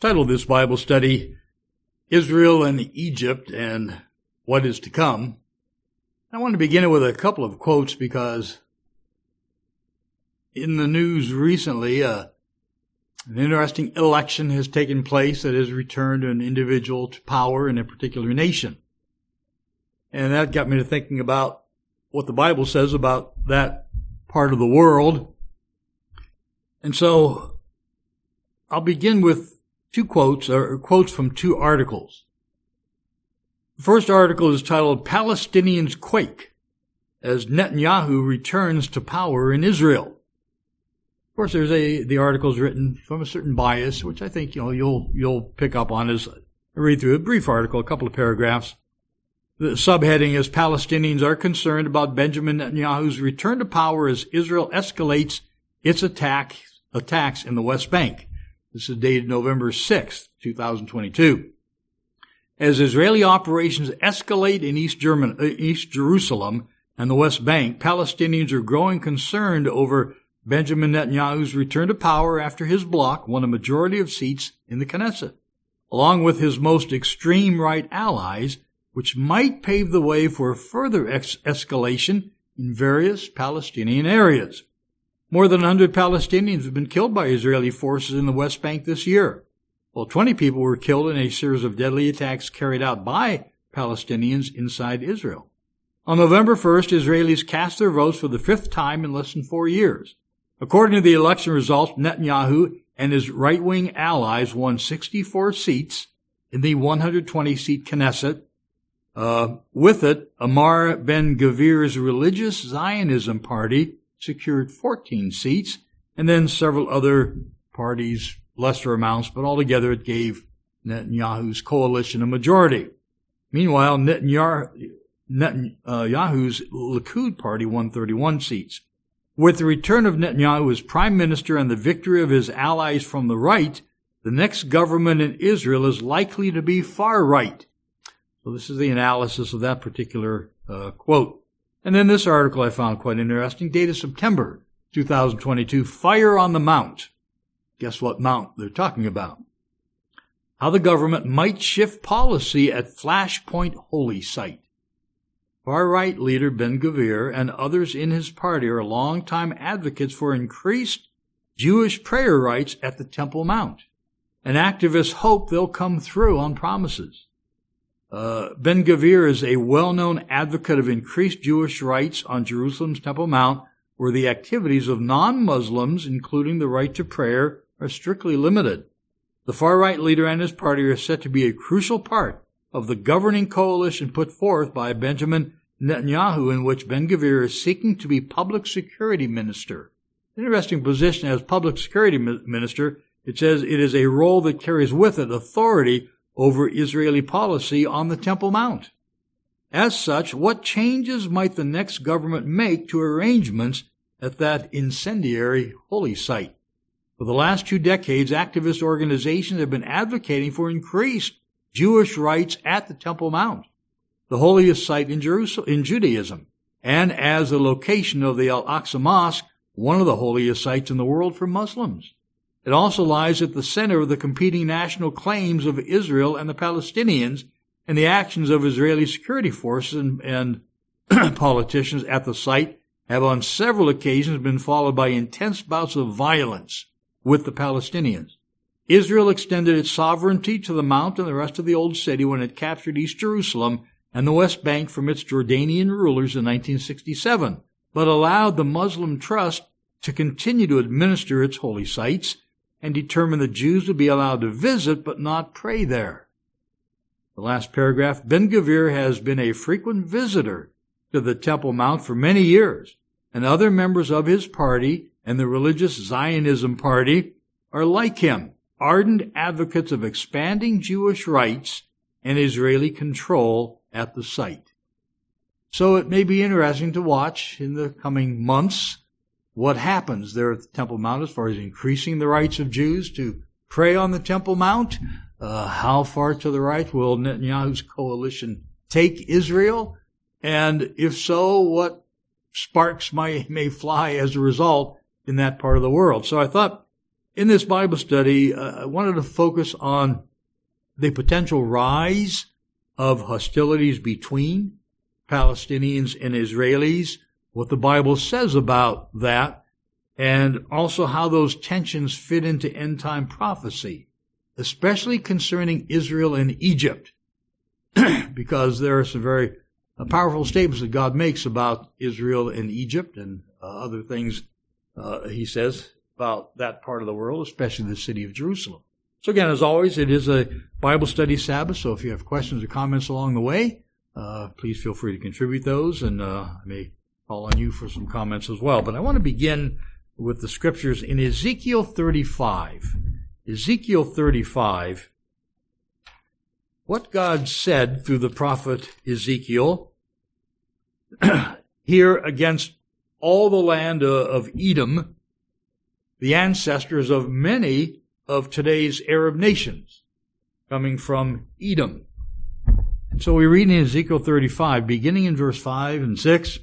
Title of this Bible study, Israel and Egypt and What is to Come. I want to begin it with a couple of quotes because in the news recently, an interesting election has taken place that has returned an individual to power in a particular nation. And that got me to thinking about what the Bible says about that part of the world. And so I'll begin with two quotes, or quotes from two articles. The first article is titled, Palestinians Quake as Netanyahu Returns to Power in Israel. Of course, the article is written from a certain bias, which I think you'll pick up on as I read through a brief article, a couple of paragraphs. The subheading is Palestinians are concerned about Benjamin Netanyahu's return to power as Israel escalates its attacks in the West Bank. This is dated November 6th, 2022. As Israeli operations escalate in East Jerusalem and the West Bank, Palestinians are growing concerned over Benjamin Netanyahu's return to power after his bloc won a majority of seats in the Knesset, along with his most extreme right allies, which might pave the way for further escalation in various Palestinian areas. More than 100 Palestinians have been killed by Israeli forces in the West Bank this year, while 20 people were killed in a series of deadly attacks carried out by Palestinians inside Israel. On November 1st, Israelis cast their votes for the fifth time in less than 4 years. According to the election results, Netanyahu and his right-wing allies won 64 seats in the 120-seat Knesset. With it, Amar Ben-Gvir's religious Zionism party secured 14 seats, and then several other parties, lesser amounts, but altogether it gave Netanyahu's coalition a majority. Meanwhile, Netanyahu's Likud party won 31 seats. With the return of Netanyahu as prime minister and the victory of his allies from the right, the next government in Israel is likely to be far right. So this is the analysis of that particular quote. And then this article I found quite interesting, dated September 2022, Fire on the Mount. Guess what mount they're talking about? How the government might shift policy at Flashpoint Holy Site. Far-right leader Ben-Gvir and others in his party are longtime advocates for increased Jewish prayer rights at the Temple Mount, and activists hope they'll come through on promises. Ben-Gvir is a well-known advocate of increased Jewish rights on Jerusalem's Temple Mount, where the activities of non-Muslims, including the right to prayer, are strictly limited. The far-right leader and his party are set to be a crucial part of the governing coalition put forth by Benjamin Netanyahu, in which Ben-Gvir is seeking to be public security minister. Interesting position as public security minister. It says it is a role that carries with it authority over Israeli policy on the Temple Mount. As such, what changes might the next government make to arrangements at that incendiary holy site? For the last 2 decades, activist organizations have been advocating for increased Jewish rights at the Temple Mount, the holiest site in Judaism, and as the location of the Al-Aqsa Mosque, one of the holiest sites in the world for Muslims. It also lies at the center of the competing national claims of Israel and the Palestinians, and the actions of Israeli security forces and politicians at the site have on several occasions been followed by intense bouts of violence with the Palestinians. Israel extended its sovereignty to the Mount and the rest of the Old City when it captured East Jerusalem and the West Bank from its Jordanian rulers in 1967, but allowed the Muslim Trust to continue to administer its holy sites and determined that Jews would be allowed to visit but not pray there. The last paragraph, Ben-Gvir has been a frequent visitor to the Temple Mount for many years, and other members of his party and the religious Zionism party are like him, ardent advocates of expanding Jewish rights and Israeli control at the site. So it may be interesting to watch in the coming months what happens there at the Temple Mount as far as increasing the rights of Jews to pray on the Temple Mount. How far to the right will Netanyahu's coalition take Israel? And if so, what sparks may fly as a result in that part of the world? So I thought in this Bible study, I wanted to focus on the potential rise of hostilities between Palestinians and Israelis, what the Bible says about that, and also how those tensions fit into end-time prophecy, especially concerning Israel and Egypt, because there are some very powerful statements that God makes about Israel and Egypt and other things he says about that part of the world, especially the city of Jerusalem. So again, as always, it is a Bible study Sabbath, so if you have questions or comments along the way, please feel free to contribute those, and I may call on you for some comments as well. But I want to begin with the scriptures in Ezekiel 35. Ezekiel 35, what God said through the prophet Ezekiel here against all the land of Edom, the ancestors of many of today's Arab nations, coming from Edom. And so we read in Ezekiel 35, beginning in verse 5 and 6,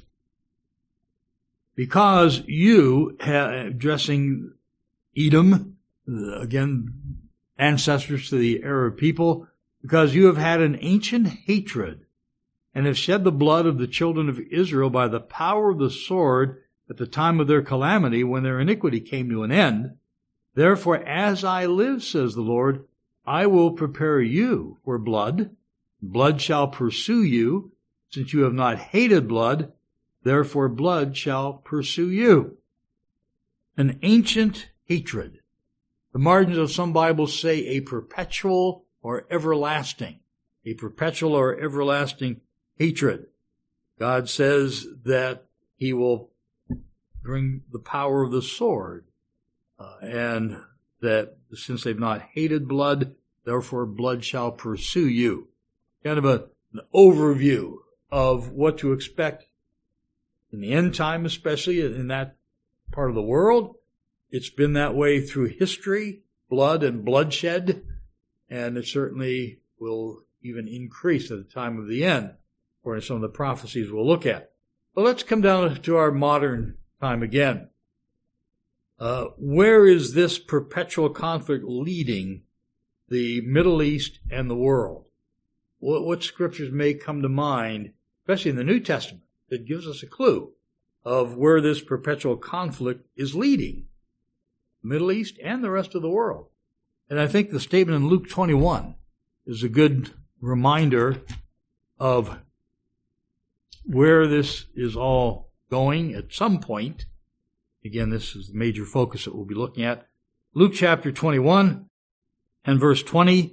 because you, addressing Edom, again, ancestors to the Arab people, because you have had an ancient hatred and have shed the blood of the children of Israel by the power of the sword at the time of their calamity when their iniquity came to an end. Therefore, as I live, says the Lord, I will prepare you for blood. Blood shall pursue you, since you have not hated blood. Therefore, blood shall pursue you. An ancient hatred. The margins of some Bibles say a perpetual or everlasting. A perpetual or everlasting hatred. God says that he will bring the power of the sword, and that since they've not hated blood, therefore blood shall pursue you. Kind of an overview of what to expect in the end time, especially in that part of the world. It's been that way through history, blood and bloodshed, and it certainly will even increase at the time of the end, according to some of the prophecies we'll look at. But let's come down to our modern time again. Where is this perpetual conflict leading the Middle East and the world? What scriptures may come to mind, especially in the New Testament, that gives us a clue of where this perpetual conflict is leading the Middle East and the rest of the world? And I think the statement in Luke 21 is a good reminder of where this is all going at some point. Again, this is the major focus that we'll be looking at. Luke chapter 21 and verse 20.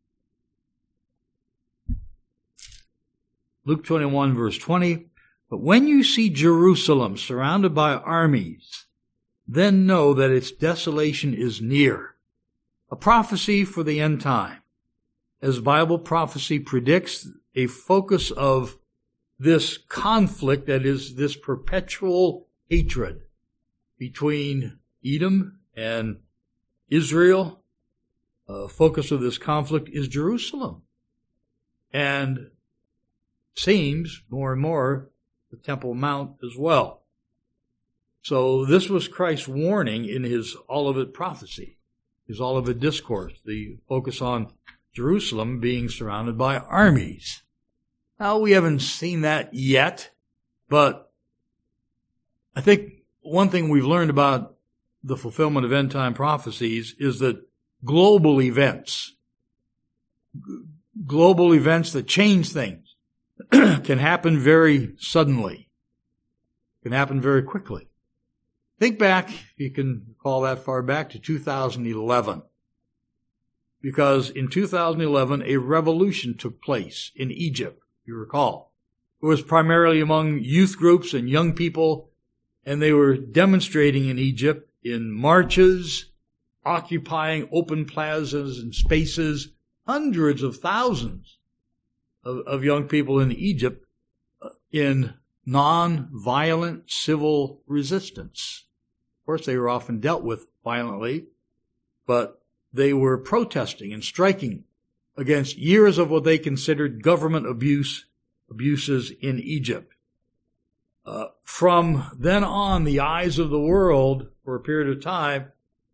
Luke 21 verse 20. But when you see Jerusalem surrounded by armies, then know that its desolation is near. A prophecy for the end time. As Bible prophecy predicts, a focus of this conflict, that is this perpetual hatred between Edom and Israel, focus of this conflict is Jerusalem. And seems more and more the Temple Mount as well. So this was Christ's warning in his Olivet prophecy, his Olivet discourse, the focus on Jerusalem being surrounded by armies. Now, we haven't seen that yet, but I think one thing we've learned about the fulfillment of end-time prophecies is that global events that change things can happen very suddenly, can happen very quickly. Think back, if you can recall that far back, to 2011. Because in 2011, a revolution took place in Egypt, if you recall. It was primarily among youth groups and young people, and they were demonstrating in Egypt in marches, occupying open plazas and spaces, hundreds of thousands of young people in Egypt in non-violent civil resistance. Of course, they were often dealt with violently, but they were protesting and striking against years of what they considered government abuses in Egypt. From then on, the eyes of the world for a period of time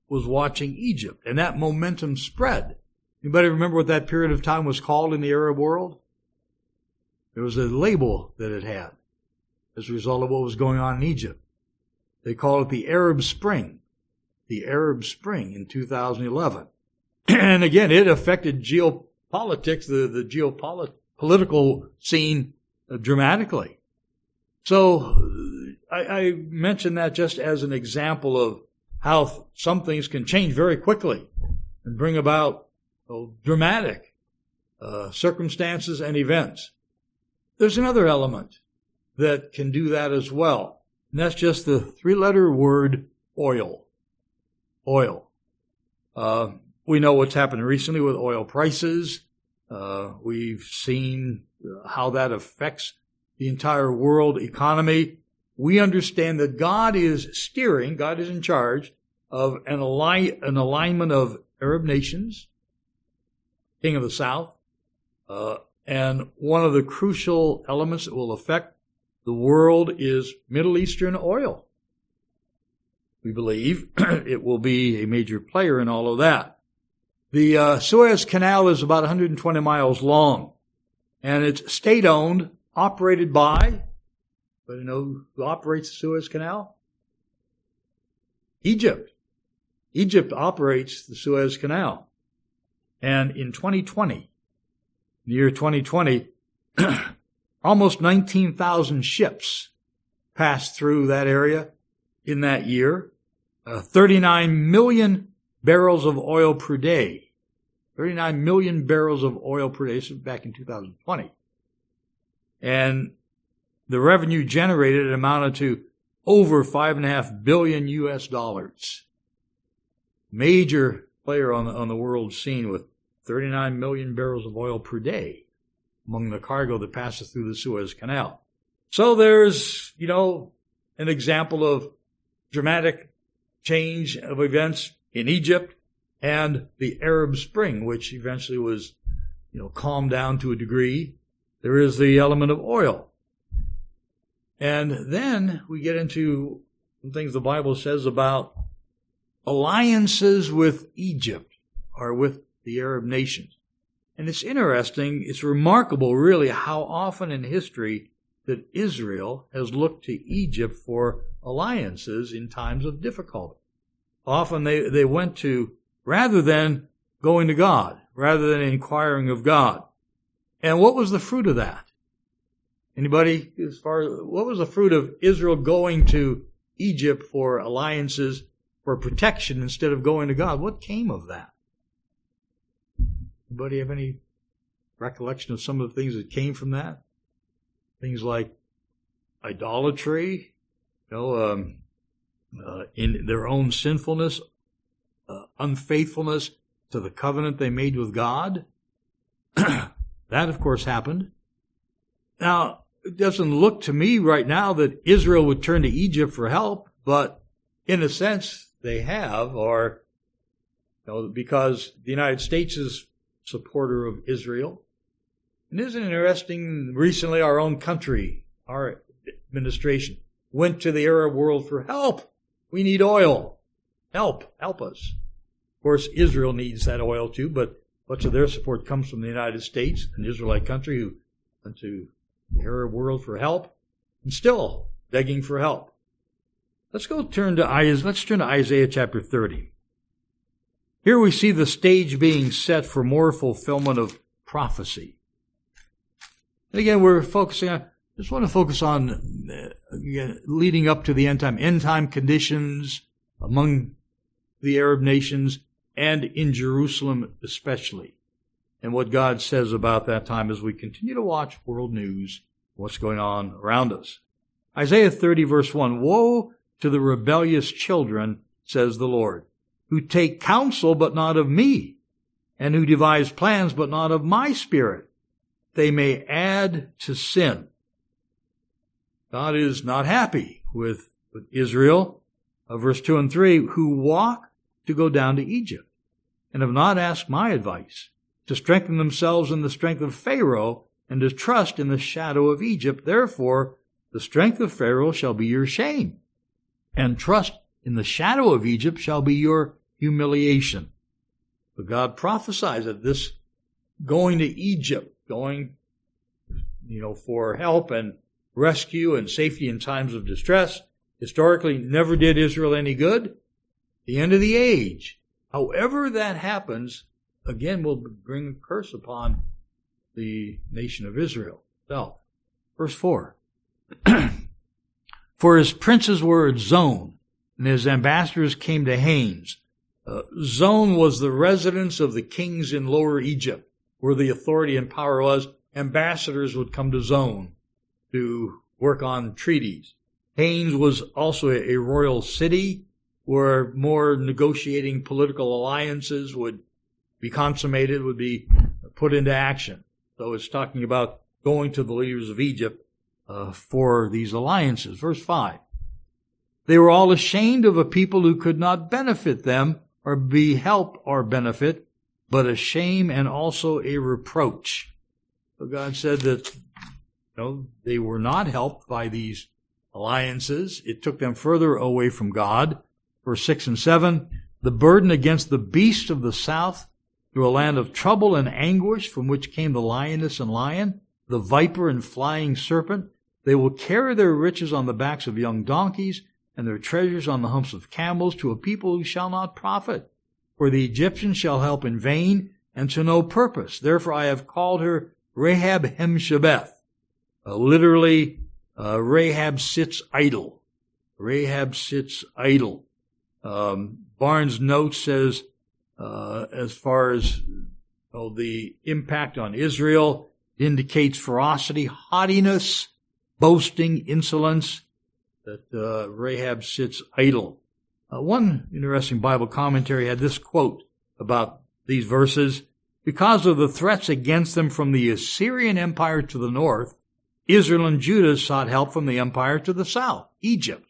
was watching Egypt, and that momentum spread. Anybody remember what that period of time was called in the Arab world? There was a label that it had as a result of what was going on in Egypt. They called it the Arab Spring. The Arab Spring in 2011. And again, it affected geopolitics, the geopolitical scene dramatically. So I mentioned that just as an example of how some things can change very quickly and bring about dramatic circumstances and events. There's another element that can do that as well, and that's just the three-letter word oil. Oil. We know what's happened recently with oil prices. We've seen how that affects the entire world economy. We understand that God is steering, God is in charge of an alignment of Arab nations, King of the South, and one of the crucial elements that will affect the world is Middle Eastern oil. We believe it will be a major player in all of that. The Suez Canal is about 120 miles long, and it's state-owned, operated by, but you know who operates the Suez Canal? Egypt. Egypt operates the Suez Canal. And in 2020, the year 2020, almost 19,000 ships passed through that area in that year. 39 million barrels of oil per day. 39 million barrels of oil per day. This was back in 2020. And the revenue generated amounted to over $5.5 billion US dollars. Major player on the world scene with 39 million barrels of oil per day among the cargo that passes through the Suez Canal. So there's, an example of dramatic change of events in Egypt and the Arab Spring, which eventually was, calmed down to a degree. There is the element of oil. And then we get into some things the Bible says about alliances with Egypt or with the Arab nations. And it's interesting, it's remarkable really how often in history that Israel has looked to Egypt for alliances in times of difficulty. Often they went to, rather than going to God, rather than inquiring of God. And what was the fruit of that? Anybody, what was the fruit of Israel going to Egypt for alliances, for protection instead of going to God? What came of that? Anybody have any recollection of some of the things that came from that? Things like idolatry, in their own sinfulness, unfaithfulness to the covenant they made with God. That, of course, happened. Now, it doesn't look to me right now that Israel would turn to Egypt for help, but in a sense they have, or because the United States is a supporter of Israel. And isn't it interesting, recently our own country, our administration, went to the Arab world for help. We need oil. Help us. Of course, Israel needs that oil too, but much of their support comes from the United States, an Israelite country who went to the Arab world for help and still begging for help. Let's turn to Isaiah chapter 30. Here we see the stage being set for more fulfillment of prophecy. And again, just want to focus on leading up to the end time conditions among the Arab nations and in Jerusalem especially, and what God says about that time as we continue to watch world news, what's going on around us. Isaiah 30 verse 1, "Woe to the rebellious children, says the Lord, who take counsel but not of me, and who devise plans but not of my spirit. They may add to sin." God is not happy with Israel. Verse 2 and 3, "Who walk to go down to Egypt, and have not asked my advice, to strengthen themselves in the strength of Pharaoh, and to trust in the shadow of Egypt. Therefore, the strength of Pharaoh shall be your shame, and trust in the shadow of Egypt shall be your humiliation. But God prophesies that this going to Egypt, going, for help and rescue and safety in times of distress, historically never did Israel any good. The end of the age, however that happens, again will bring a curse upon the nation of Israel. So, verse 4. For his princes were at Zon, and his ambassadors came to Hanes. Zon was the residence of the kings in Lower Egypt, where the authority and power was. Ambassadors would come to Zon to work on treaties. Hanes was also a royal city where more negotiating political alliances would be consummated, would be put into action. So it's talking about going to the leaders of Egypt for these alliances. Verse 5. They were all ashamed of a people who could not benefit them or be help or benefit, but a shame and also a reproach. So God said that they were not helped by these alliances. It took them further away from God. Verse 6 and 7, the burden against the beast of the south through a land of trouble and anguish from which came the lioness and lion, the viper and flying serpent. They will carry their riches on the backs of young donkeys and their treasures on the humps of camels to a people who shall not profit. For the Egyptians shall help in vain and to no purpose. Therefore I have called her Rahab Hemshebeth. Literally, Rahab sits idle. Rahab sits idle. Barnes' note says, as far as the impact on Israel, indicates ferocity, haughtiness, boasting, insolence, that Rahab sits idle. One interesting Bible commentary had this quote about these verses. Because of the threats against them from the Assyrian Empire to the north, Israel and Judah sought help from the empire to the south, Egypt.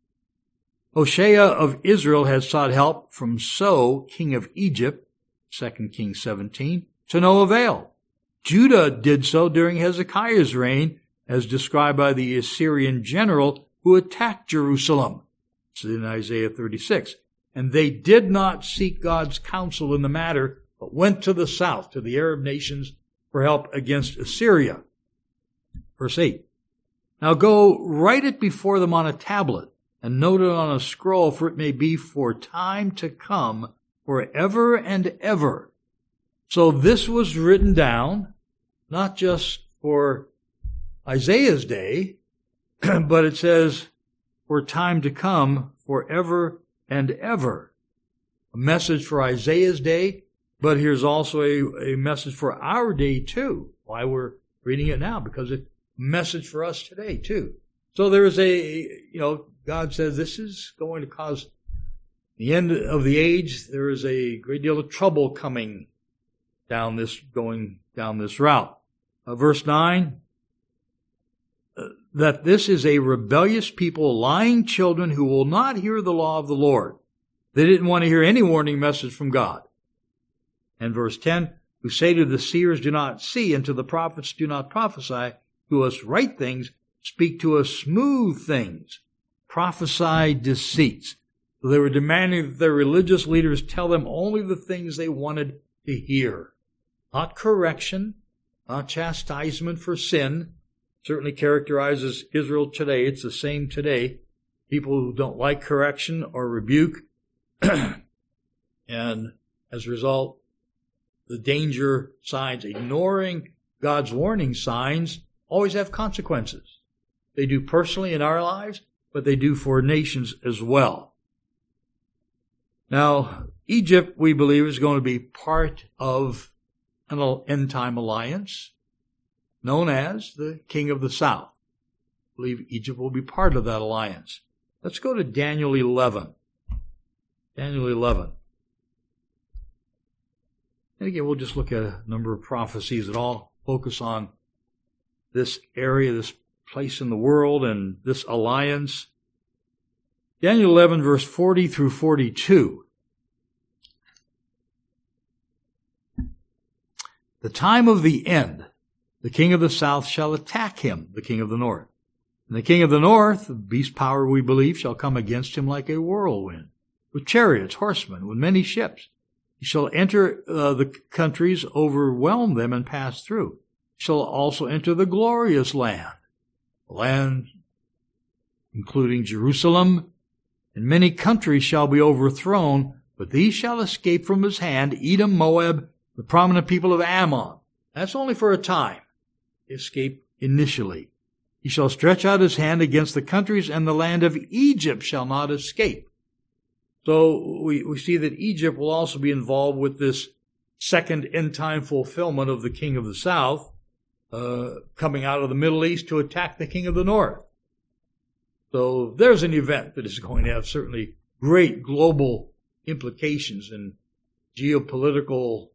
Hoshea of Israel had sought help from So, king of Egypt, 2 Kings 17, to no avail. Judah did so during Hezekiah's reign, as described by the Assyrian general who attacked Jerusalem. It's in Isaiah 36. And they did not seek God's counsel in the matter, but went to the south, to the Arab nations, for help against Assyria. Verse 8. Now go, write it before them on a tablet, and note it on a scroll, for it may be for time to come, forever and ever. So this was written down, not just for Isaiah's day, but it says, for time to come, forever and ever. A message for Isaiah's day, but here's also a message for our day too. Why we're reading it now, because it's a message for us today too. So there is God says this is going to cause the end of the age. There is a great deal of trouble going down this route. Verse 9, that this is a rebellious people, lying children who will not hear the law of the Lord. They didn't want to hear any warning message from God. And verse 10, who say to the seers, do not see, and to the prophets, do not prophesy, to us right things, speak to us smooth things, prophesy deceits. So they were demanding that their religious leaders tell them only the things they wanted to hear. Not correction, not chastisement for sin. Certainly characterizes Israel today. It's the same today. People who don't like correction or rebuke. And as a result, the danger signs, ignoring God's warning signs, always have consequences. They do personally in our lives, but they do for nations as well. Now, Egypt, we believe, is going to be part of an end-time alliance known as the King of the South. I believe Egypt will be part of that alliance. Let's go to Daniel 11. Daniel 11. And again, we'll just look at a number of prophecies that all focus on this area, this place in the world, and this alliance. Daniel 11, verse 40 through 42. The time of the end, the king of the south shall attack him, the king of the north. And the king of the north, the beast power we believe, shall come against him like a whirlwind. with chariots, horsemen, with many ships. He shall enter the countries, overwhelm them, and pass through. He shall also enter the glorious land, the land including Jerusalem, and many countries shall be overthrown, but these shall escape from his hand, Edom, Moab, the prominent people of Ammon. That's only for a time. Escape initially. He shall stretch out his hand against the countries, and the land of Egypt shall not escape. So we see that Egypt will also be involved with this second end-time fulfillment of the king of the south, coming out of the Middle East to attack the king of the north. So there's an event that is going to have certainly great global implications and geopolitical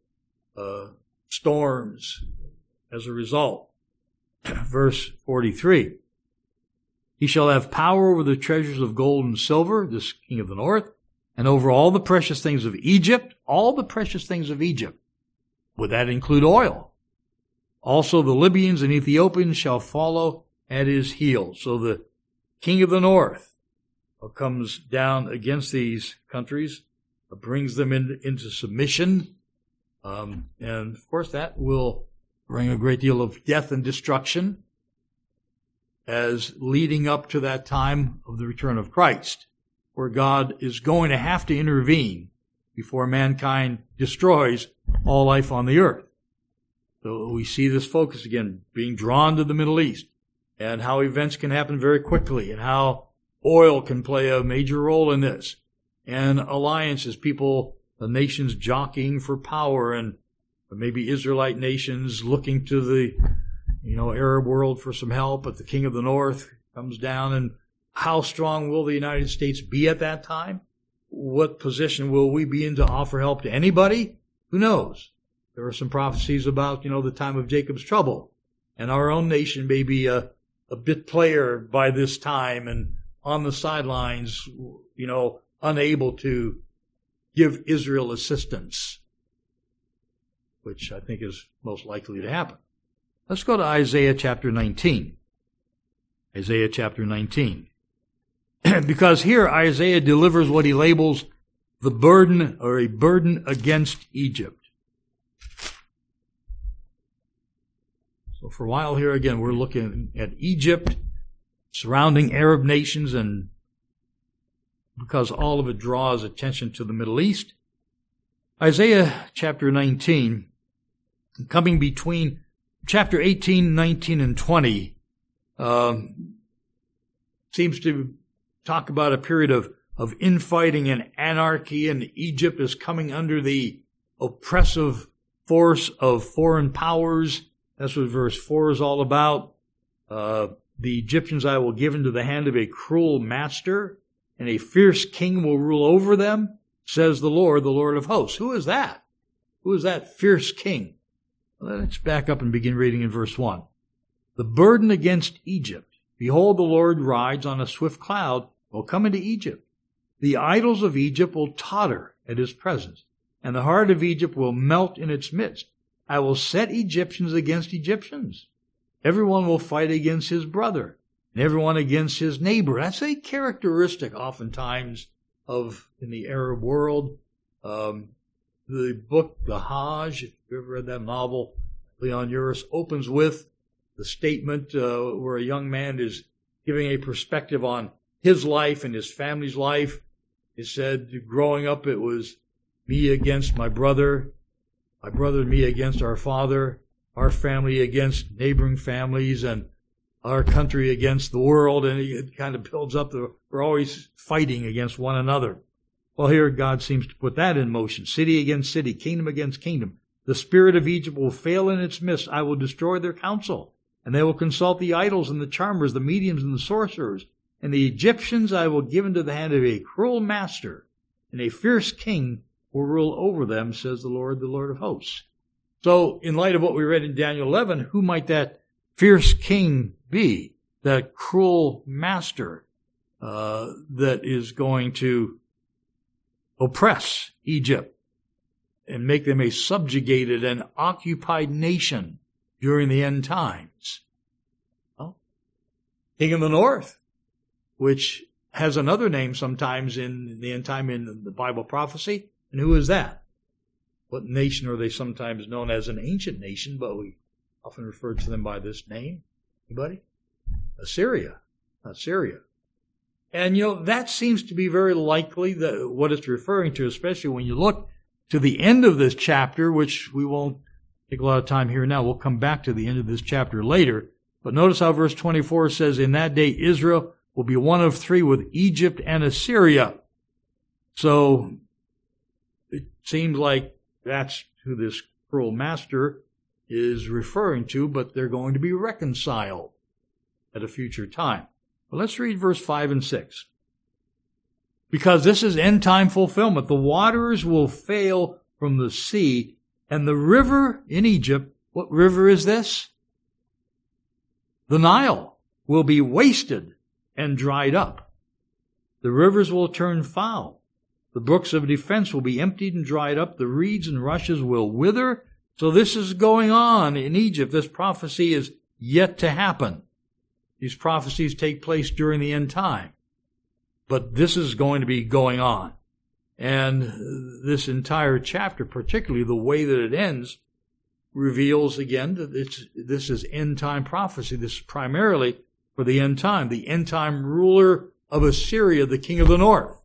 storms as a result. Verse 43. He shall have power over the treasures of gold and silver, this king of the north, and over all the precious things of Egypt, all the precious things of Egypt. Would that include oil? Also the Libyans and Ethiopians shall follow at his heels. So the king of the north comes down against these countries, brings them into submission, and of course that will bring a great deal of death and destruction as leading up to that time of the return of Christ, where God is going to have to intervene before mankind destroys all life on the earth. So we see this focus again being drawn to the Middle East, and how events can happen very quickly, and how oil can play a major role in this, and alliances, people, the nations jockeying for power, and maybe Israelite nations looking to the, Arab world for some help, but the king of the north comes down, and how strong will the United States be at that time? What position will we be in to offer help to anybody? Who knows? There are some prophecies about, the time of Jacob's trouble, and our own nation may be a bit player by this time and on the sidelines, unable to give Israel assistance, which I think is most likely to happen. Let's go to Isaiah chapter 19. Isaiah chapter 19. Because here Isaiah delivers what he labels the burden, or a burden against Egypt. So for a while here again, we're looking at Egypt, surrounding Arab nations, and because all of it draws attention to the Middle East. Isaiah chapter 19, coming between chapter 18, 19, and 20, seems to talk about a period of infighting and anarchy, and Egypt is coming under the oppressive force of foreign powers. That's what verse 4 is all about. The Egyptians I will give into the hand of a cruel master, and a fierce king will rule over them, says the Lord of hosts. Who is that? Who is that fierce king? Well, let's back up and begin reading in verse 1. The burden against Egypt. Behold, the Lord rides on a swift cloud, will come into Egypt. The idols of Egypt will totter at his presence, and the heart of Egypt will melt in its midst. I will set Egyptians against Egyptians. Everyone will fight against his brother, and everyone against his neighbor. That's a characteristic oftentimes in the Arab world. The book, The Hajj, if you've ever read that novel, Leon Uris, opens with the statement where a young man is giving a perspective on his life and his family's life. He said, growing up, it was me against my brother and me against our father, our family against neighboring families, and our country against the world. And it kind of builds up. We're always fighting against one another. Well, here God seems to put that in motion. City against city, kingdom against kingdom. The spirit of Egypt will fail in its midst. I will destroy their counsel. And they will consult the idols and the charmers, the mediums and the sorcerers. And the Egyptians I will give into the hand of a cruel master, and a fierce king will rule over them, says the Lord of hosts. So, in light of what we read in Daniel 11, who might that fierce king be? That cruel master that is going to oppress Egypt and make them a subjugated and occupied nation during the end times. Well, king of the north, which has another name sometimes in the end time in the Bible prophecy. And who is that? What nation are they sometimes known as? An ancient nation, but we often refer to them by this name. Anybody? Assyria, not Syria. And, that seems to be very likely what it's referring to, especially when you look to the end of this chapter, which we won't take a lot of time here now. We'll come back to the end of this chapter later. But notice how verse 24 says, in that day Israel will be one of three with Egypt and Assyria. So it seems like that's who this cruel master is referring to, but they're going to be reconciled at a future time. But let's read verse 5 and 6. Because this is end time fulfillment. The waters will fail from the sea, and the river in Egypt, what river is this? The Nile will be wasted and dried up. The rivers will turn foul. The brooks of defense will be emptied and dried up. The reeds and rushes will wither. So this is going on in Egypt. This prophecy is yet to happen. These prophecies take place during the end time. But this is going to be going on. And this entire chapter, particularly the way that it ends, reveals again that this is end time prophecy. This is primarily for the end time. The end time ruler of Assyria, the king of the north,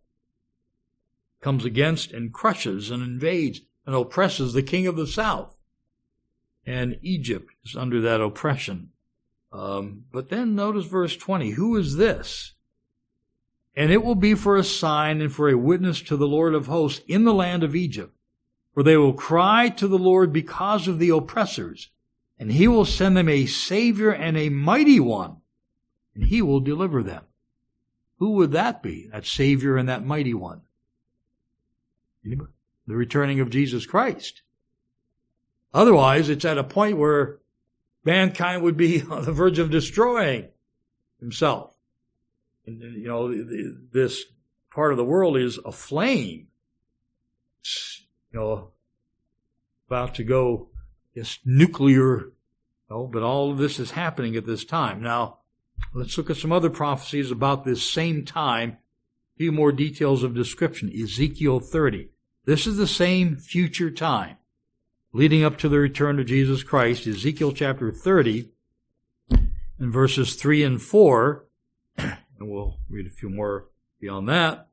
comes against and crushes and invades and oppresses the king of the south. And Egypt is under that oppression. But then notice verse 20. Who is this? And it will be for a sign and for a witness to the Lord of hosts in the land of Egypt. For they will cry to the Lord because of the oppressors, and he will send them a Savior and a mighty one, and he will deliver them. Who would that be, that Savior and that mighty one? Anybody? The returning of Jesus Christ. Otherwise, it's at a point where mankind would be on the verge of destroying himself. And, this part of the world is aflame. About to go nuclear, but all of this is happening at this time. Now, let's look at some other prophecies about this same time. A few more details of description. Ezekiel 30. This is the same future time leading up to the return of Jesus Christ. Ezekiel chapter 30 and verses 3 and 4. And we'll read a few more beyond that.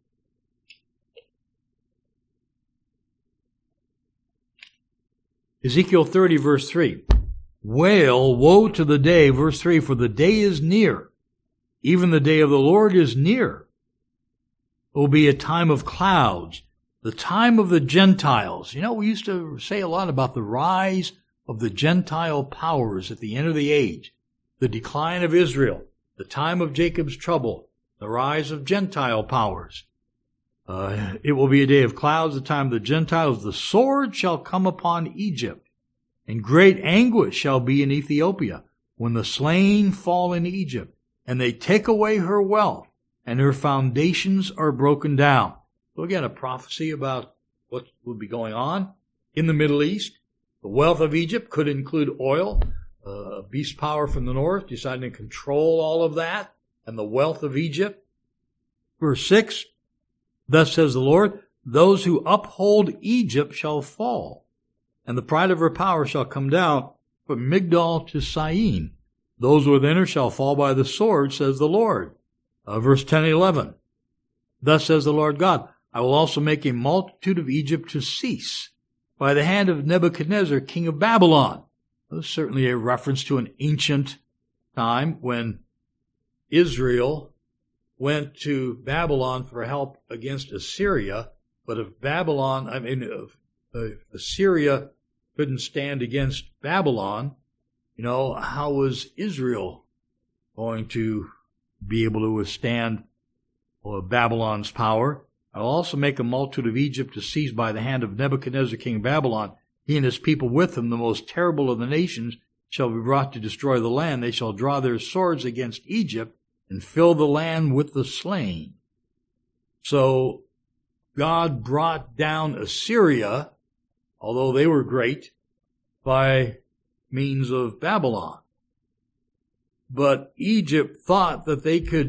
Ezekiel 30, verse 3. Wail, woe to the day, verse 3, for the day is near. Even the day of the Lord is near. It will be a time of clouds, the time of the Gentiles. We used to say a lot about the rise of the Gentile powers at the end of the age, the decline of Israel, the time of Jacob's trouble, the rise of Gentile powers. It will be a day of clouds, the time of the Gentiles. The sword shall come upon Egypt, and great anguish shall be in Ethiopia, when the slain fall in Egypt, and they take away her wealth, and her foundations are broken down. So again, a prophecy about what will be going on in the Middle East. The wealth of Egypt could include oil. A beast power from the north deciding to control all of that, and the wealth of Egypt. Verse 6. Thus says the Lord, those who uphold Egypt shall fall, and the pride of her power shall come down from Migdol to Syene. Those within her shall fall by the sword, says the Lord. Verse 10 and 11. Thus says the Lord God, I will also make a multitude of Egypt to cease by the hand of Nebuchadnezzar, king of Babylon. This is certainly a reference to an ancient time when Israel went to Babylon for help against Assyria, but if Assyria couldn't stand against Babylon, how was Israel going to be able to withstand Babylon's power? I'll also make a multitude of Egypt to cease by the hand of Nebuchadnezzar, king of Babylon. He and his people with him, the most terrible of the nations, shall be brought to destroy the land. They shall draw their swords against Egypt and fill the land with the slain. So God brought down Assyria, although they were great, by means of Babylon. But Egypt thought that they could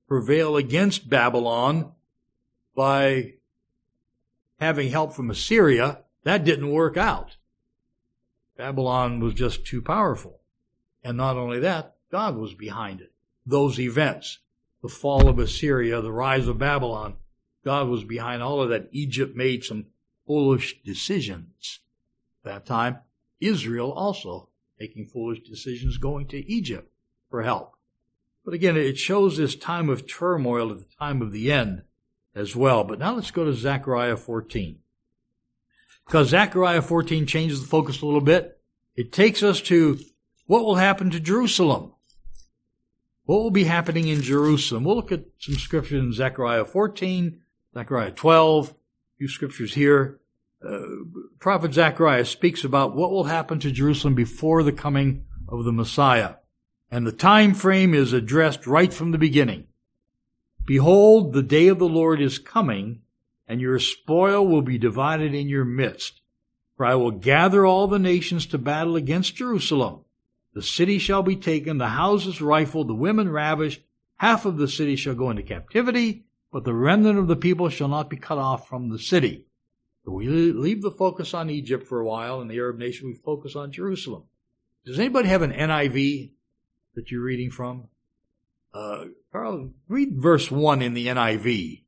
prevail against Babylon by having help from Assyria. That didn't work out. Babylon was just too powerful. And not only that, God was behind it. Those events, the fall of Assyria, the rise of Babylon, God was behind all of that. Egypt made some foolish decisions at that time. Israel also making foolish decisions, going to Egypt for help. But again, it shows this time of turmoil at the time of the end as well. But now let's go to Zechariah 14. Because Zechariah 14 changes the focus a little bit. It takes us to what will happen to Jerusalem. What will be happening in Jerusalem? We'll look at some scriptures in Zechariah 14, Zechariah 12, a few scriptures here. Prophet Zechariah speaks about what will happen to Jerusalem before the coming of the Messiah. And the time frame is addressed right from the beginning. Behold, the day of the Lord is coming, and your spoil will be divided in your midst. For I will gather all the nations to battle against Jerusalem. The city shall be taken, the houses rifled, the women ravished. Half of the city shall go into captivity, but the remnant of the people shall not be cut off from the city. So we leave the focus on Egypt for a while, and the Arab nation, we focus on Jerusalem. Does anybody have an NIV that you're reading from? Carl, read verse 1 in the NIV.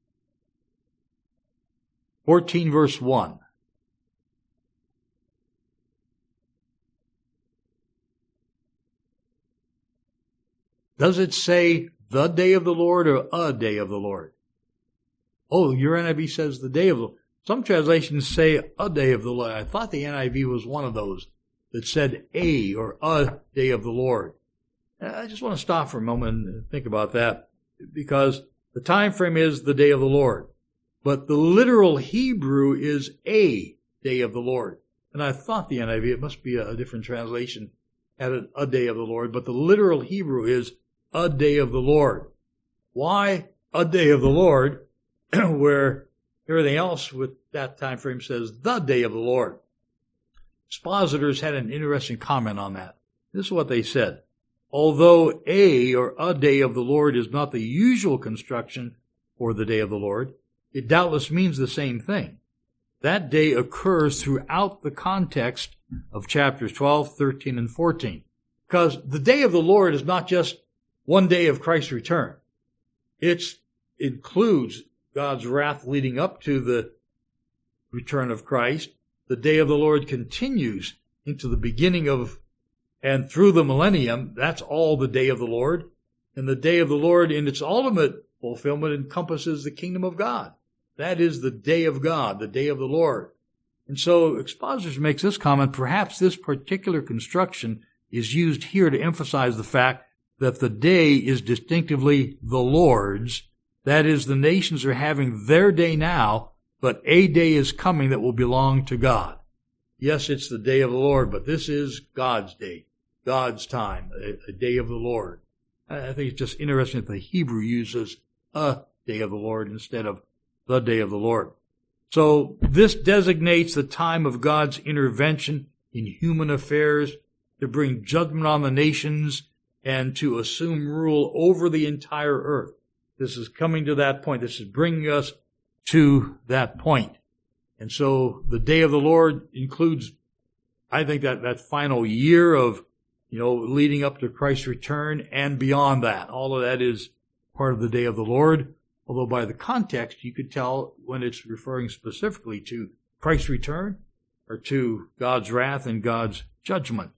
14 verse 1. Does it say the day of the Lord or a day of the Lord? Oh, your NIV says the day of the Lord. Some translations say a day of the Lord. I thought the NIV was one of those that said a or a day of the Lord. I just want to stop for a moment and think about that, because the time frame is the day of the Lord. But the literal Hebrew is a day of the Lord. And I thought the NIV, it must be a different translation, added a day of the Lord. But the literal Hebrew is a day of the Lord. Why a day of the Lord, where everything else with that time frame says the day of the Lord? Expositors had an interesting comment on that. This is what they said. Although a or a day of the Lord is not the usual construction for the day of the Lord, it doubtless means the same thing. That day occurs throughout the context of chapters 12, 13, and 14. Because the day of the Lord is not just one day of Christ's return. It includes God's wrath leading up to the return of Christ. The day of the Lord continues into the beginning of and through the millennium. That's all the day of the Lord. And the day of the Lord in its ultimate fulfillment encompasses the kingdom of God. That is the day of God, the day of the Lord. And so expositors makes this comment, perhaps this particular construction is used here to emphasize the fact that the day is distinctively the Lord's. That is, the nations are having their day now, but a day is coming that will belong to God. Yes, it's the day of the Lord, but this is God's day, God's time, a day of the Lord. I think it's just interesting that the Hebrew uses a day of the Lord instead of the day of the Lord. So this designates the time of God's intervention in human affairs to bring judgment on the nations and to assume rule over the entire earth. This is coming to that point. This is bringing us to that point. And so the day of the Lord includes, I think, that final year of, leading up to Christ's return and beyond that. All of that is part of the day of the Lord. Although by the context, you could tell when it's referring specifically to Christ's return or to God's wrath and God's judgment.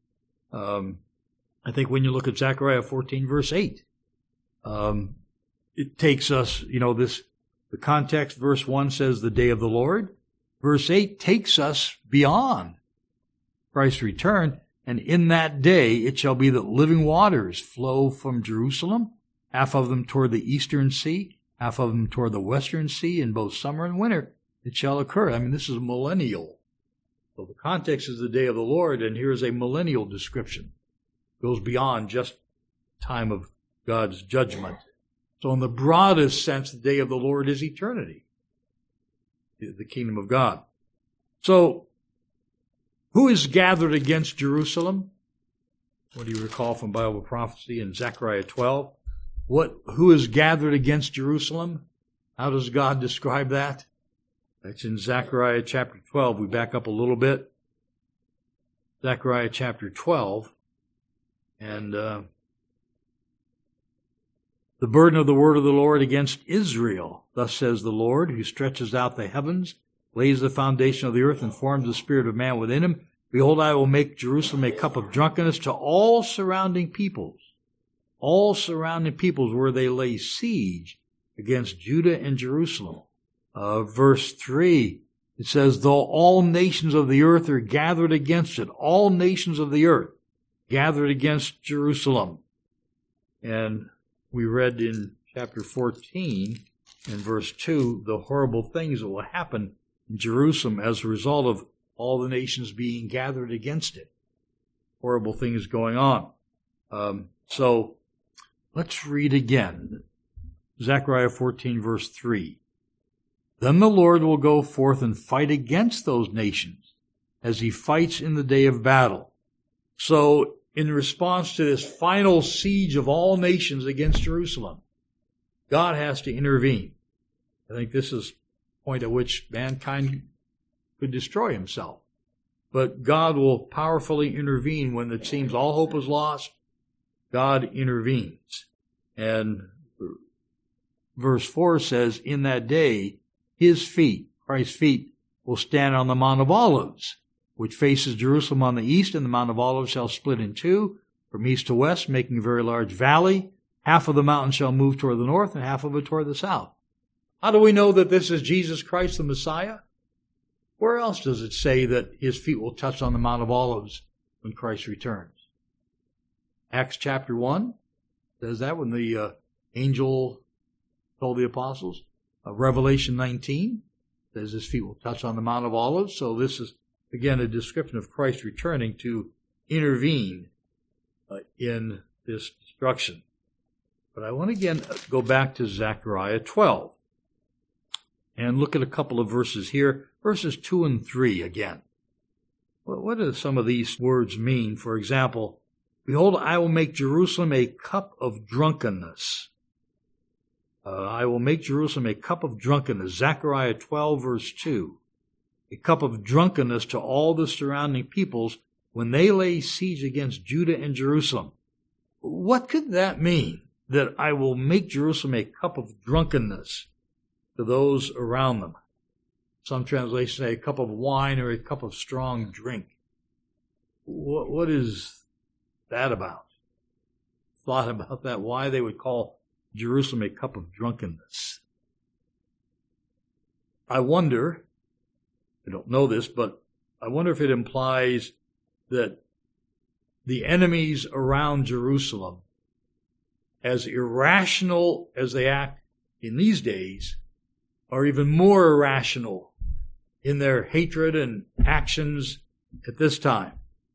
I think when you look at Zechariah 14, verse 8, it takes us, the context, verse 1 says the day of the Lord. Verse 8 takes us beyond Christ's return. And in that day, it shall be that living waters flow from Jerusalem, half of them toward the eastern sea, half of them toward the western sea, in both summer and winter. It shall occur. This is millennial. So the context is the day of the Lord, and here's a millennial description. It goes beyond just time of God's judgment. So in the broadest sense, the day of the Lord is eternity, the kingdom of God. So who is gathered against Jerusalem? What do you recall from Bible prophecy in Zechariah 12? Who is gathered against Jerusalem? How does God describe that? That's in Zechariah chapter 12. We back up a little bit. Zechariah chapter 12. And the burden of the word of the Lord against Israel. Thus says the Lord, who stretches out the heavens, lays the foundation of the earth, and forms the spirit of man within him. Behold, I will make Jerusalem a cup of drunkenness to all surrounding peoples. All surrounding peoples where they lay siege against Judah and Jerusalem. Verse 3, it says, though all nations of the earth are gathered against it, all nations of the earth gathered against Jerusalem. And we read in chapter 14 and verse 2, the horrible things that will happen in Jerusalem as a result of all the nations being gathered against it. Horrible things going on. So let's read again. Zechariah 14 verse 3. Then the Lord will go forth and fight against those nations as he fights in the day of battle. So in response to this final siege of all nations against Jerusalem, God has to intervene. I think this is the point at which mankind could destroy himself. But God will powerfully intervene when it seems all hope is lost. God intervenes. And verse 4 says, in that day, his feet, Christ's feet, will stand on the Mount of Olives, which faces Jerusalem on the east, and the Mount of Olives shall split in two, from east to west, making a very large valley. Half of the mountain shall move toward the north, and half of it toward the south. How do we know that this is Jesus Christ, the Messiah? Where else does it say that his feet will touch on the Mount of Olives when Christ returns? Acts chapter 1 says that when the angel told the apostles. Revelation 19 says his feet will touch on the Mount of Olives. So this is, again, a description of Christ returning to intervene in this destruction. But I want to again go back to Zechariah 12 and look at a couple of verses here. Verses 2 and 3 again. What do some of these words mean? For example, behold, I will make Jerusalem a cup of drunkenness. I will make Jerusalem a cup of drunkenness. Zechariah 12 verse 2. A cup of drunkenness to all the surrounding peoples when they lay siege against Judah and Jerusalem. What could that mean? That I will make Jerusalem a cup of drunkenness to those around them. Some translations say a cup of wine or a cup of strong drink. What is that about? Thought about that, why they would call Jerusalem a cup of drunkenness. I wonder, I don't know this, but I wonder if it implies that the enemies around Jerusalem, as irrational as they act in these days, are even more irrational in their hatred and actions at this time.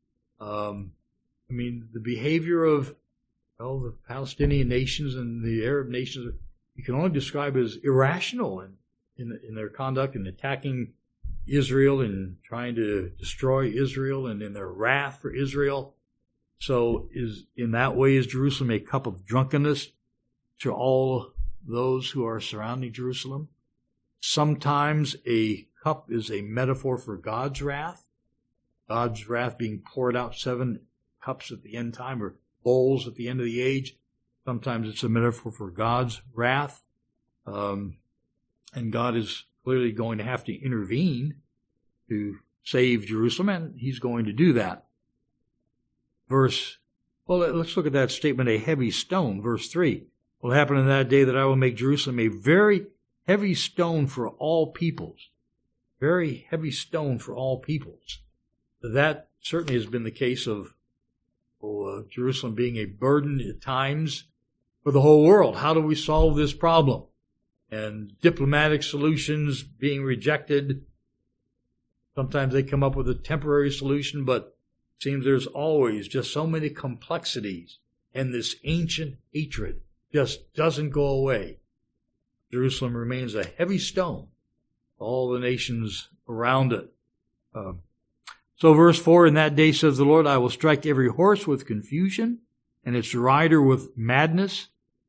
The behavior of the Palestinian nations and the Arab nations, you can only describe as irrational in their conduct in attacking Israel and trying to destroy Israel and in their wrath for Israel. So in that way is Jerusalem a cup of drunkenness to all those who are surrounding Jerusalem? Sometimes a cup is a metaphor for God's wrath. God's wrath being poured out 7 cups at the end time, or bowls at the end of the age. Sometimes it's a metaphor for God's wrath. And God is clearly going to have to intervene to save Jerusalem, and he's going to do that. Let's look at that statement, a heavy stone. Verse 3. Will happen in that day that I will make Jerusalem a very heavy stone for all peoples. Very heavy stone for all peoples. That certainly has been the case of Jerusalem being a burden at times for the whole world. How do we solve this problem? And diplomatic solutions being rejected. Sometimes they come up with a temporary solution, but it seems there's always just so many complexities, and this ancient hatred just doesn't go away. Jerusalem remains a heavy stone, all the nations around it. So verse 4, in that day, says the Lord, I will strike every horse with confusion, and its rider with madness.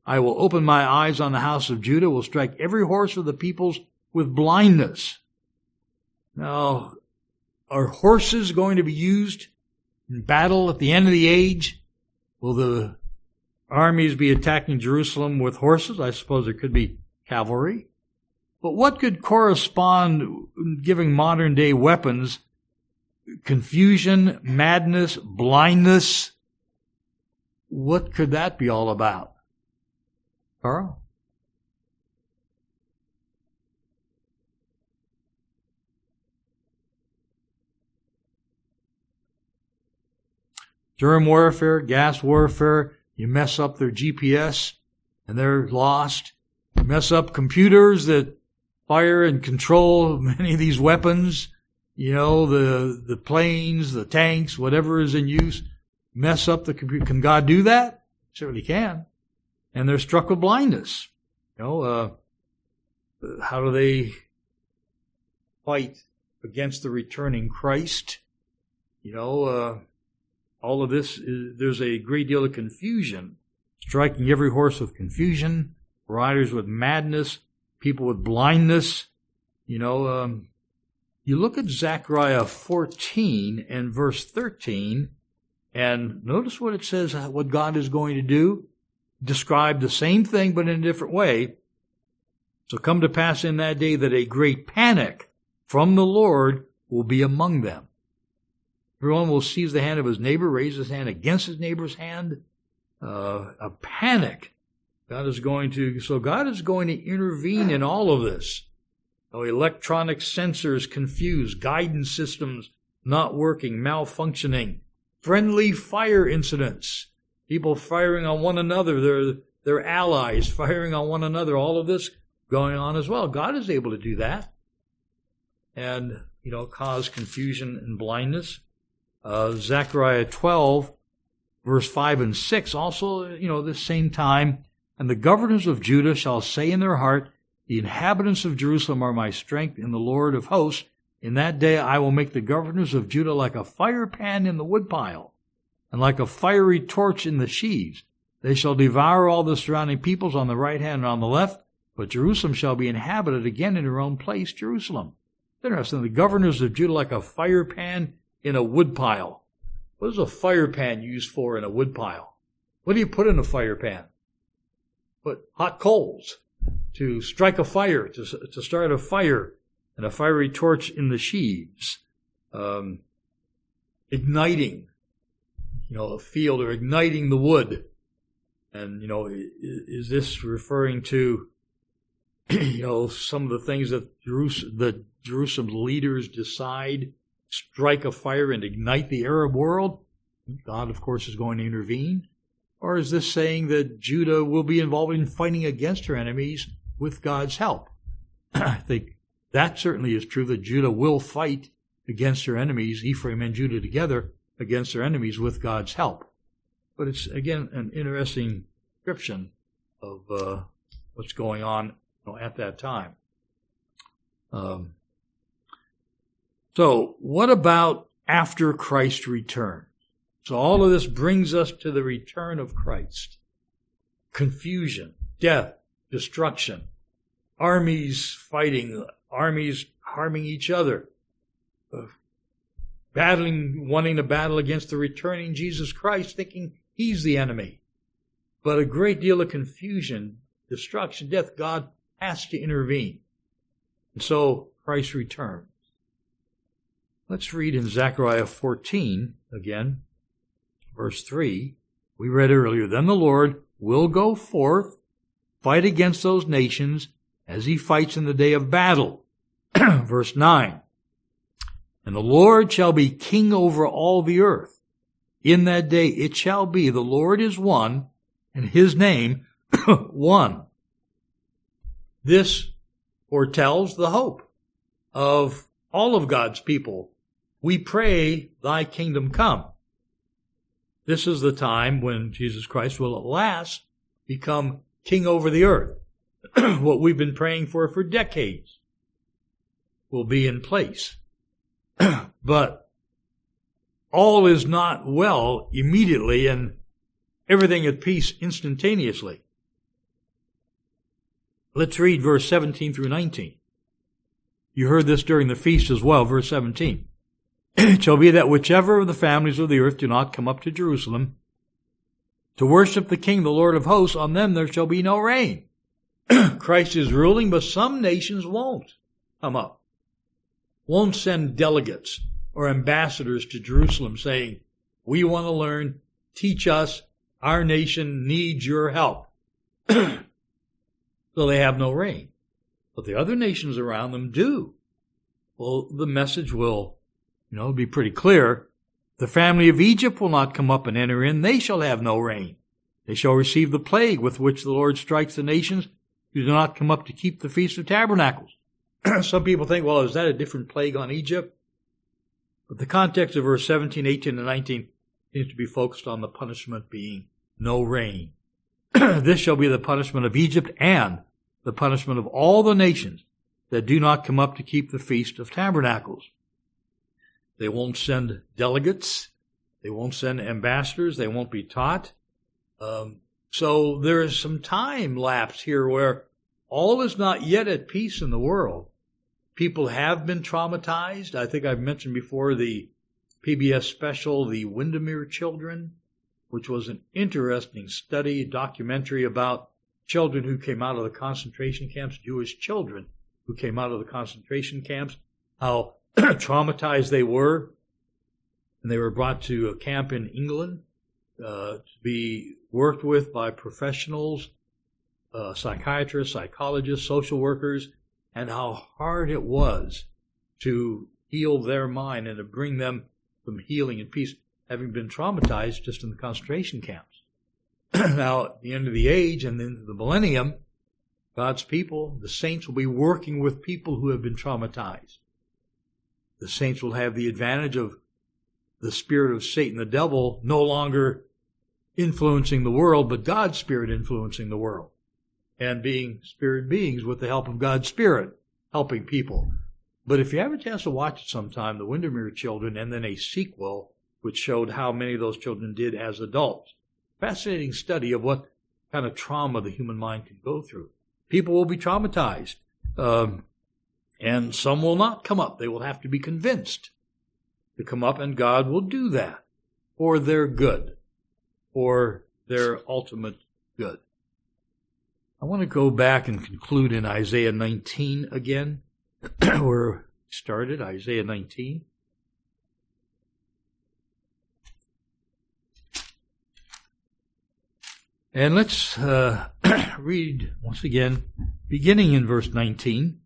I will open my eyes on the house of Judah, will strike every horse of the peoples with blindness. Now, are horses going to be used in battle at the end of the age? Will the armies be attacking Jerusalem with horses? I suppose there could be cavalry. But what could correspond giving modern day weapons? Confusion, madness, blindness. What could that be all about? Carl? Germ warfare, gas warfare, you mess up their GPS and they're lost. You mess up computers that fire and control many of these weapons. You know, the planes, the tanks, whatever is in use, mess up the computer. Can God do that? Certainly can. And they're struck with blindness. You know, how do they fight against the returning Christ? You know, all of this, there's a great deal of confusion, striking every horse with confusion, riders with madness, people with blindness. You know, you look at Zechariah 14 and verse 13, and notice what it says, what God is going to do. Describe the same thing, but in a different way. So come to pass in that day that a great panic from the Lord will be among them. Everyone will seize the hand of his neighbor, raise his hand against his neighbor's hand. A panic. God is going to intervene in all of this. Electronic sensors confused, guidance systems not working, malfunctioning, friendly fire incidents, people firing on one another, their allies firing on one another, all of this going on as well. God is able to do that and, cause confusion and blindness. Zechariah 12, verse 5 and 6, also, this same time, and the governors of Judah shall say in their heart, the inhabitants of Jerusalem are my strength in the Lord of hosts. In that day I will make the governors of Judah like a fire pan in the woodpile, and like a fiery torch in the sheaves. They shall devour all the surrounding peoples on the right hand and on the left, but Jerusalem shall be inhabited again in her own place, Jerusalem. Interesting, the governors of Judah like a fire pan in a woodpile. What is a fire pan used for in a woodpile? What do you put in a fire pan? Put hot coals to strike a fire, to start a fire, and a fiery torch in the sheaves. Igniting, a field, or igniting the wood. And, is this referring to, some of the things that Jerusalem's leaders decide, strike a fire and ignite the Arab world? God, of course, is going to intervene. Or is this saying that Judah will be involved in fighting against her enemies with God's help? I think that certainly is true, that Judah will fight against her enemies, Ephraim and Judah together, against their enemies with God's help. But it's, again, an interesting description of what's going on at that time. So what about after Christ returns? So all of this brings us to the return of Christ. Confusion, death, destruction, armies fighting, armies harming each other, wanting to battle against the returning Jesus Christ, thinking he's the enemy. But a great deal of confusion, destruction, death. God has to intervene. And so Christ returns. Let's read in Zechariah 14 again, verse 3. We read earlier, then the Lord will go forth, fight against those nations as he fights in the day of battle. Verse 9. And the Lord shall be king over all the earth. In that day it shall be, the Lord is one, and his name one. This foretells the hope of all of God's people. We pray, thy kingdom come. This is the time when Jesus Christ will at last become king over the earth. What we've been praying for decades will be in place. But all is not well immediately and everything at peace instantaneously. Let's read verse 17 through 19. You heard this during the feast as well, verse 17. It shall be that whichever of the families of the earth do not come up to Jerusalem to worship the King, the Lord of hosts, on them there shall be no rain. Christ is ruling, but some nations won't come up. Won't send delegates or ambassadors to Jerusalem saying, we want to learn, teach us, our nation needs your help. So they have no rain. But the other nations around them do. Well, the message will, be pretty clear. The family of Egypt will not come up and enter in. They shall have no rain. They shall receive the plague with which the Lord strikes the nations who do not come up to keep the Feast of Tabernacles. Some people think, well, is that a different plague on Egypt? But the context of verse 17, 18, and 19 seems to be focused on the punishment being no rain. This shall be the punishment of Egypt and the punishment of all the nations that do not come up to keep the Feast of Tabernacles. They won't send delegates. They won't send ambassadors. They won't be taught. So there is some time lapse here where all is not yet at peace in the world. People have been traumatized. I think I've mentioned before the PBS special, The Windermere Children, which was an interesting study, documentary about children who came out of the concentration camps, Jewish children who came out of the concentration camps, how traumatized they were. And they were brought to a camp in England to be worked with by professionals, psychiatrists, psychologists, social workers, and how hard it was to heal their mind and to bring them some healing and peace, having been traumatized just in the concentration camps. Now, at the end of the age and into the millennium, God's people, the saints, will be working with people who have been traumatized. The saints will have the advantage of the spirit of Satan, the devil, no longer influencing the world, but God's Spirit influencing the world, and being spirit beings with the help of God's Spirit, helping people. But if you have a chance to watch it sometime, The Windermere Children, and then a sequel, which showed how many of those children did as adults. Fascinating study of what kind of trauma the human mind can go through. People will be traumatized, and some will not come up. They will have to be convinced to come up, and God will do that for their good, for their ultimate good. I want to go back and conclude in Isaiah 19 again, where we started, Isaiah 19. And let's read once again, beginning in verse 19.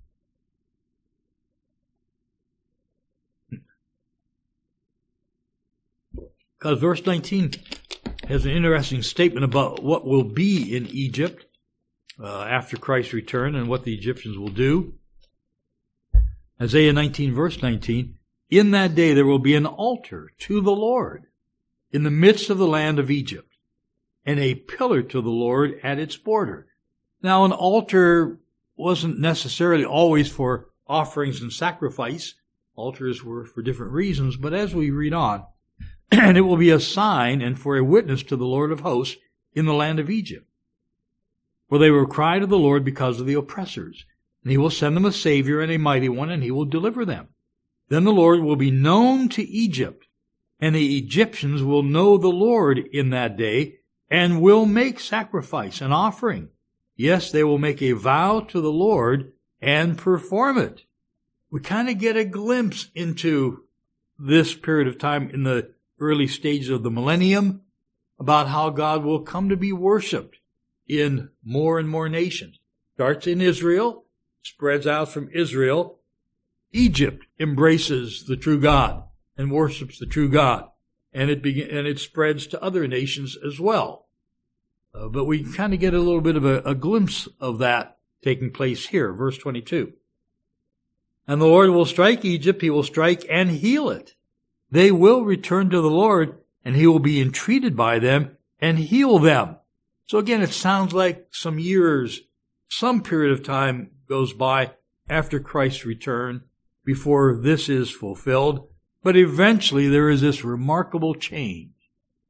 Because verse 19 has an interesting statement about what will be in Egypt after Christ's return and what the Egyptians will do. Isaiah 19, verse 19, in that day there will be an altar to the Lord in the midst of the land of Egypt, and a pillar to the Lord at its border. Now, an altar wasn't necessarily always for offerings and sacrifice. Altars were for different reasons, but as we read on, and it will be a sign and for a witness to the Lord of hosts in the land of Egypt. For they will cry to the Lord because of the oppressors, and he will send them a Savior and a mighty one, and he will deliver them. Then the Lord will be known to Egypt, and the Egyptians will know the Lord in that day, and will make sacrifice and offering. Yes, they will make a vow to the Lord and perform it. We kind of get a glimpse into this period of time in the early stages of the millennium about how God will come to be worshipped in more and more nations. Starts in Israel, spreads out from Israel. Egypt embraces the true God and worships the true God. And it spreads to other nations as well. But we kind of get a little bit of a glimpse of that taking place here, verse 22. And the Lord will strike Egypt, he will strike and heal it. They will return to the Lord, and he will be entreated by them and heal them. So again, it sounds like some years, some period of time goes by after Christ's return before this is fulfilled. But eventually there is this remarkable change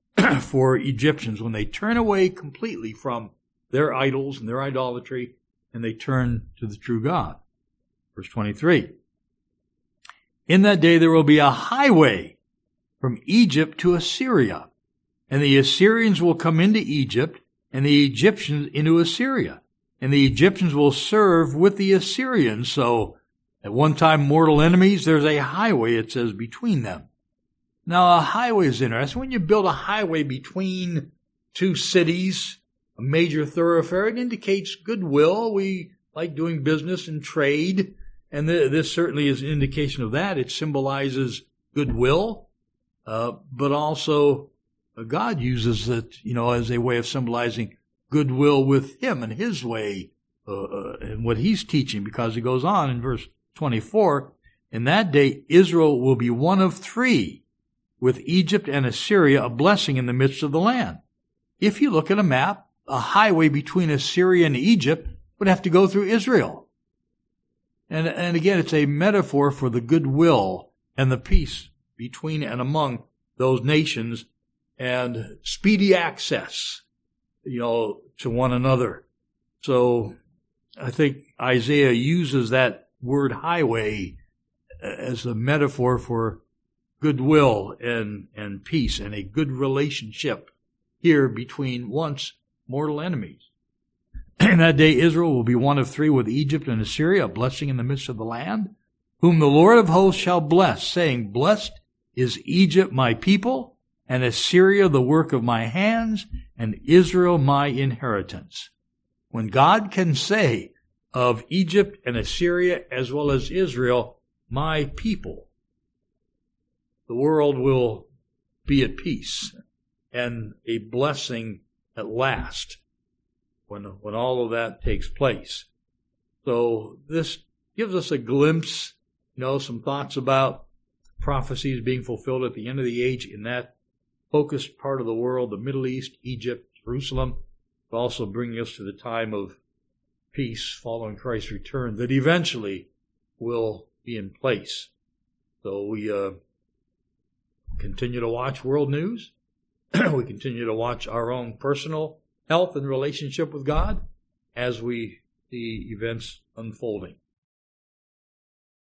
for Egyptians when they turn away completely from their idols and their idolatry and they turn to the true God. Verse 23. In that day there will be a highway from Egypt to Assyria, and the Assyrians will come into Egypt, and the Egyptians into Assyria, and the Egyptians will serve with the Assyrians. So at one time mortal enemies, there's a highway, it says, between them. Now a highway is interesting. When you build a highway between two cities, a major thoroughfare, it indicates goodwill. We like doing business and trade, and this certainly is an indication of that. It symbolizes goodwill, but also God uses it, as a way of symbolizing goodwill with Him and His way and what He's teaching, because He goes on in verse 24, in that day Israel will be one of three, with Egypt and Assyria a blessing in the midst of the land. If you look at a map, a highway between Assyria and Egypt would have to go through Israel. And again, it's a metaphor for the goodwill and the peace between and among those nations and speedy access, to one another. So I think Isaiah uses that word highway as a metaphor for goodwill and peace and a good relationship here between once mortal enemies. In that day Israel will be one of three, with Egypt and Assyria a blessing in the midst of the land, whom the Lord of hosts shall bless, saying, blessed is Egypt my people, and Assyria the work of my hands, and Israel my inheritance. When God can say of Egypt and Assyria as well as Israel, my people, the world will be at peace and a blessing at last when all of that takes place. So this gives us a glimpse, some thoughts about prophecies being fulfilled at the end of the age in that focused part of the world, the Middle East, Egypt, Jerusalem, but also bringing us to the time of peace following Christ's return that eventually will be in place. So we continue to watch world news. We continue to watch our own personal health and relationship with God as we see events unfolding.